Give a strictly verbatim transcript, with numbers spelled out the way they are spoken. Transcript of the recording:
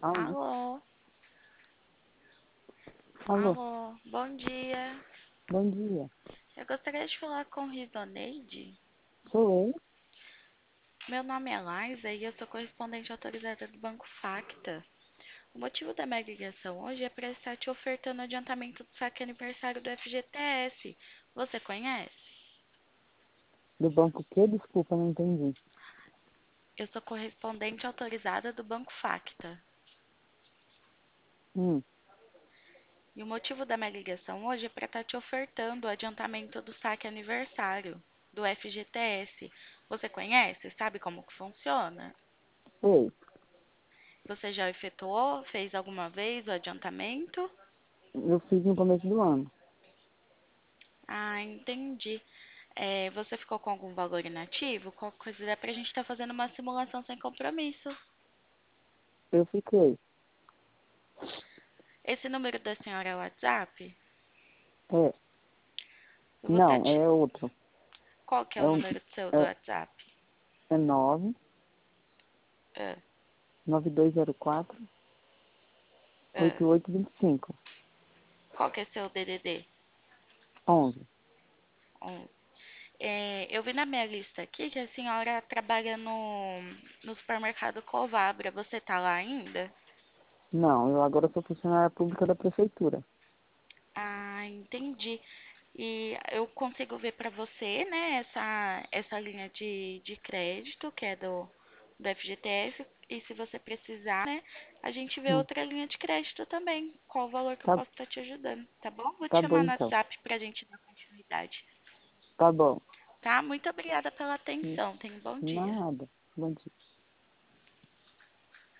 Alô? Alô, Alô? alô, bom dia. Bom dia. Eu gostaria de falar com Risoneide. Sou eu? Meu nome é Liza e eu sou correspondente autorizada do Banco Facta. O motivo da minha ligação hoje é para estar te ofertando adiantamento do saque aniversário do F G T S. Você conhece? Do banco que? Desculpa, não entendi. Eu sou correspondente autorizada do Banco Facta. Hum, E o motivo da minha ligação hoje é para estar te ofertando o adiantamento do saque aniversário do F G T S. Você conhece? Sabe como que funciona? sei. Você já efetuou? Fez alguma vez o adiantamento? Eu fiz no começo do ano. Ah, entendi. É, você ficou com algum valor inativo? Qualquer coisa dá pra gente estar fazendo uma simulação sem compromisso. Eu fiquei. Esse número da senhora é o WhatsApp? É. Você Não, ati- é outro. Qual que é É, o um, número seu do é, WhatsApp? é nove Ah, nove dois zero quatro ah. oito oito dois cinco. Qual que é seu D D D? onze. Um. É, eu vi na minha lista aqui que a senhora trabalha no, no supermercado Covabra. Você tá lá ainda? Não, eu agora sou funcionária pública da prefeitura. Ah, entendi. E eu consigo ver para você, né, essa, essa linha de, de crédito que é do, do F G T S. E se você precisar, né, a gente vê Hum, outra linha de crédito também. Qual o valor que eu tá, posso estar te ajudando, tá bom? Vou te tá bom chamar no então. WhatsApp pra gente dar continuidade, Tá bom. tá? Muito obrigada pela Hum, atenção. Tenha um bom dia. Nada. Bom dia.